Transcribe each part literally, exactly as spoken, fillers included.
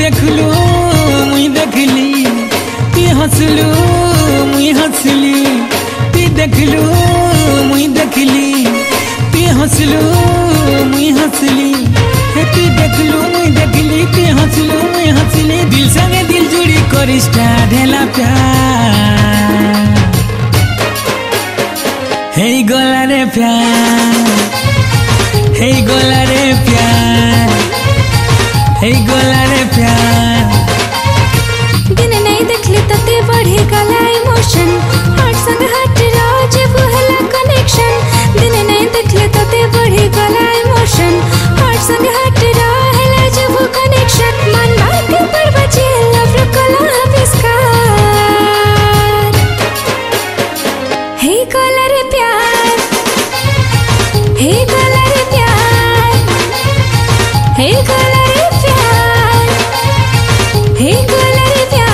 देखलू मुई देखली ती हंसलू मुई हंसली ती देखलू मुई देखली ती हंसलू मुई हंसली ती देखलू मुई देखली ती हंसलू मुई हंसली दिल संगे दिल जुड़ी कर स्टार्ट हैला प्यार हे गोला रे प्यार हे गोला रे प्यार हे गोला रे प्यार दिन नहीं देखली तते बढ़े गला इमोशन हार्ट संग हार्ट राज बुहला कनेक्शन दिन नहीं देखली तते बढ़े गला इमोशन हार्ट संग हार्ट रहला जब कनेक्शन मन बात पर बचे लव कला आविष्कार हे गोला रे प्यार हे गोला रे प्यार हे गोला रे प्यार हे गोला रे प्यार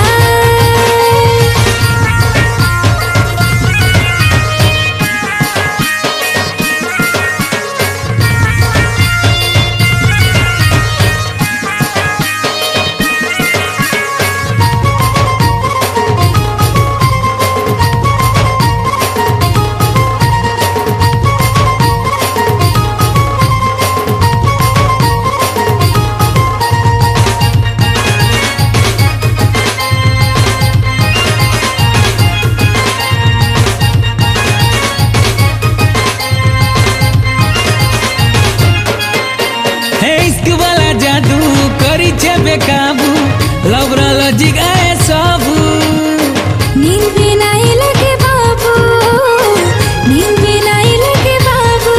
जादू करी छे बेकाबू लवरा लजिक आए सबू नींद भी नहीं लगे बाबू नींद भी नहीं लगे बाबू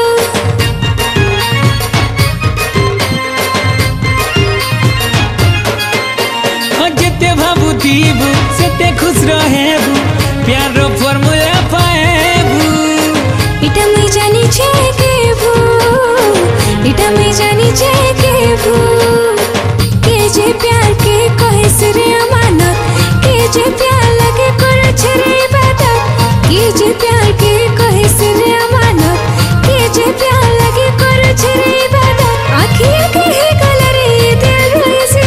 जेते भाबू दीबू सेते खुश रहेबू प्यार रो फॉर्मूला पाएबू इटा मैं जानी छे केबू इटा मैं जानी छे केबू के जे प्यार के कहे सरे अमानत के जे प्यार लगे कर छरे इबादत के जे प्यार के कहे सरे अमानत के जे प्यार लगे कर छरे इबादत आँखियाँ के है कलरे दिल रोए से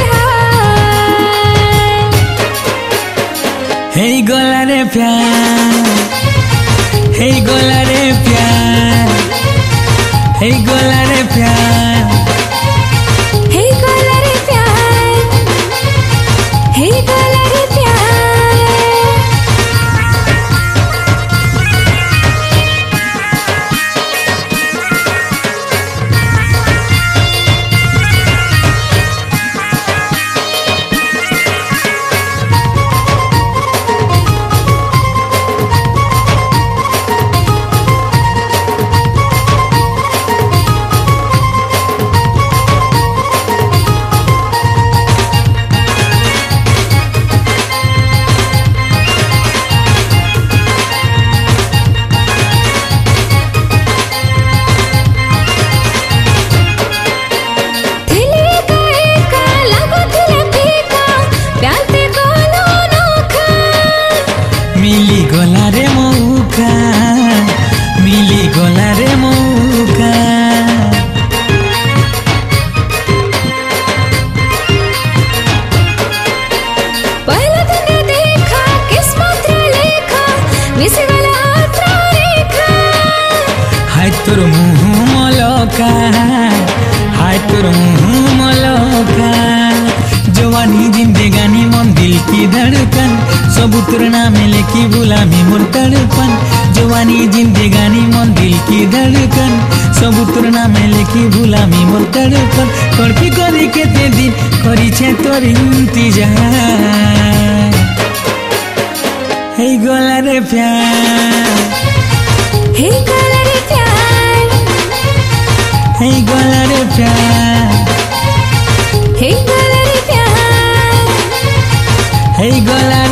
हाय हे गोला रे प्यार हे गोला रे प्यार हे गोला रे प्यार हे गोला रे प्यार हे गोला रे प्यार मिली गोला रे मौका मिली गोला रे मौका पहला दिन देखा किस्मत लेखा मिस वाला हाथ रेखा हाय तोर मुँह मलका हाय तोर मुँह मलका जवानी जिंदगानी मन दिल की धड़कन सबूतर नाम लेकी बुलामी मोर तड़पन जवानी जिंदगानी मन दिल की धड़कन सबूतर नाम लेकी बुलामी मोर तड़पन करकी करी के ते दिन करी छे तोर इंतजार हे गोला रे प्यार हे गोला रे प्यार हे गोला रे प्यार हे गोला रे प्यार हे गोला